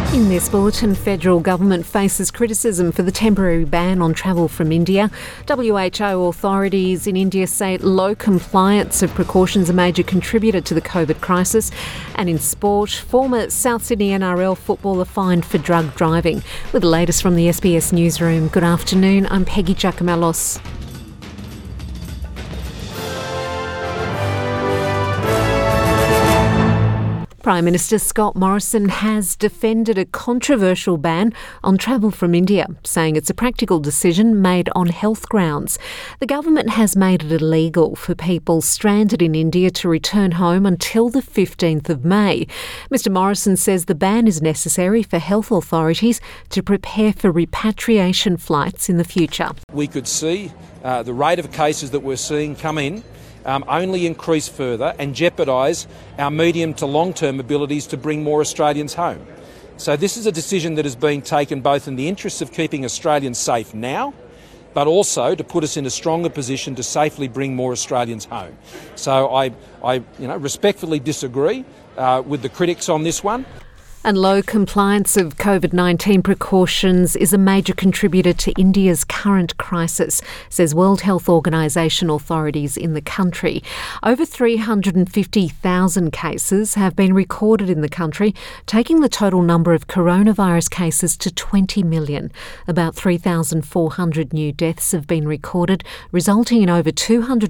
In this bulletin, federal government faces criticism for the temporary ban on travel from India. WHO authorities in India say low compliance of precautions a major contributor to the COVID crisis. And in sport, former South Sydney NRL footballer fined for drug driving. With the latest from the SBS Newsroom, good afternoon, I'm Peggy Giacomellos. Prime Minister Scott Morrison has defended a controversial ban on travel from India, saying it's a practical decision made on health grounds. The government has made it illegal for people stranded in India to return home until the 15th of May. Mr Morrison says the ban is necessary for health authorities to prepare for repatriation flights in the future. We could see the rate of cases that we're seeing come in only increase further and jeopardise our medium to long-term abilities to bring more Australians home. So this is a decision that has been taken both in the interests of keeping Australians safe now, but also to put us in a stronger position to safely bring more Australians home. So I respectfully disagree with the critics on this one. And low compliance of COVID-19 precautions is a major contributor to India's current crisis, says World Health Organization authorities in the country. Over 350,000 cases have been recorded in the country, taking the total number of coronavirus cases to 20 million. About 3,400 new deaths have been recorded, resulting in over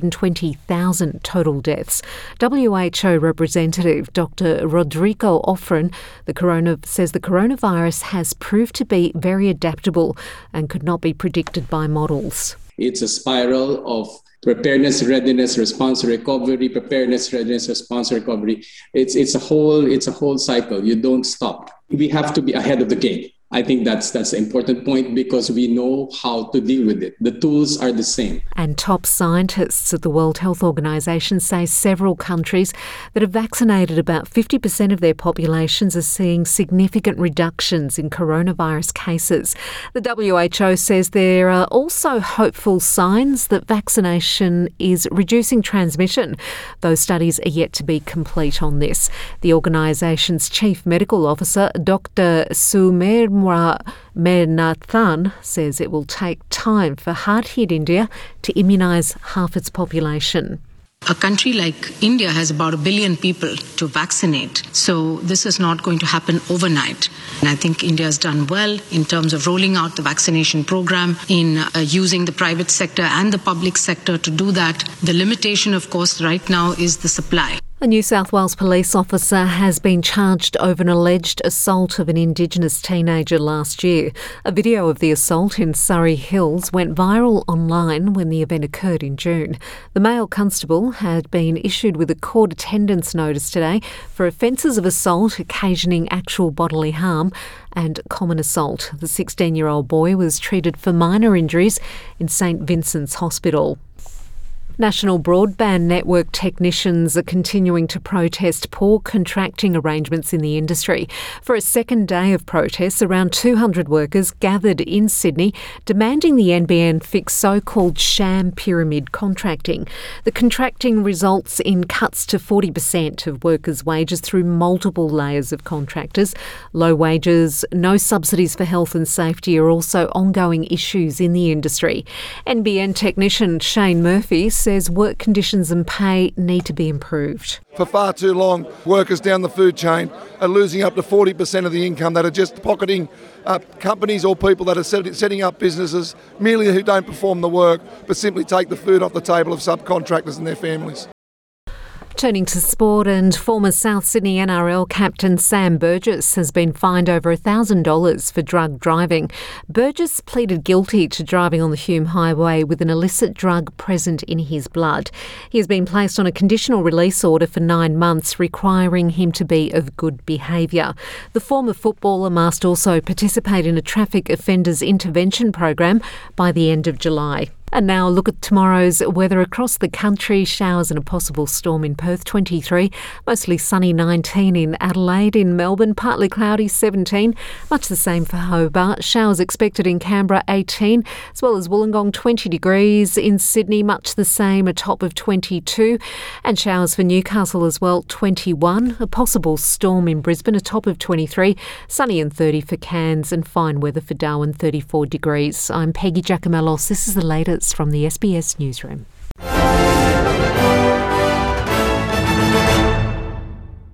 220,000 total deaths. WHO representative Dr. Rodrigo Ofren says the coronavirus has proved to be very adaptable and could not be predicted by models. It's a spiral of preparedness, readiness, response, recovery, preparedness, readiness, response, recovery. It's a whole cycle. You don't stop. We have to be ahead of the game. I think that's the important point because we know how to deal with it. The tools are the same. And top scientists at the World Health Organization say several countries that have vaccinated about 50% of their populations are seeing significant reductions in coronavirus cases. The WHO says there are also hopeful signs that vaccination is reducing transmission. Those studies are yet to be complete on this. The organisation's chief medical officer, Dr. Sumer Menathan, says it will take time for hard-hit India to immunise half its population. A country like India has about 1 billion people to vaccinate, so this is not going to happen overnight. And I think India has done well in terms of rolling out the vaccination program, in using the private sector and the public sector to do that. The limitation, of course, right now is the supply. A New South Wales police officer has been charged over an alleged assault of an Indigenous teenager last year. A video of the assault in Surrey Hills went viral online when the event occurred in June. The male constable had been issued with a court attendance notice today for offences of assault occasioning actual bodily harm and common assault. The 16-year-old boy was treated for minor injuries in St Vincent's Hospital. National Broadband Network technicians are continuing to protest poor contracting arrangements in the industry. For a second day of protests, around 200 workers gathered in Sydney demanding the NBN fix so-called sham pyramid contracting. The contracting results in cuts to 40% of workers' wages through multiple layers of contractors. Low wages, no subsidies for health and safety are also ongoing issues in the industry. NBN technician Shane Murphy says work conditions and pay need to be improved. For far too long, workers down the food chain are losing up to 40% of the income that are just pocketing companies or people that are setting up businesses merely who don't perform the work but simply take the food off the table of subcontractors and their families. Turning to sport, and former South Sydney NRL captain Sam Burgess has been fined over $1,000 for drug driving. Burgess pleaded guilty to driving on the Hume Highway with an illicit drug present in his blood. He has been placed on a conditional release order for 9 months, requiring him to be of good behaviour. The former footballer must also participate in a traffic offenders intervention program by the end of July. And now look at tomorrow's weather across the country. Showers and a possible storm in Perth, 23. Mostly sunny, 19 in Adelaide. In Melbourne, partly cloudy, 17. Much the same for Hobart. Showers expected in Canberra, 18. As well as Wollongong, 20 degrees. In Sydney, much the same, a top of 22. And showers for Newcastle as well, 21. A possible storm in Brisbane, a top of 23. Sunny and 30 for Cairns, and fine weather for Darwin, 34 degrees. I'm Peggy Giacomellos. This is the latest from the SBS Newsroom.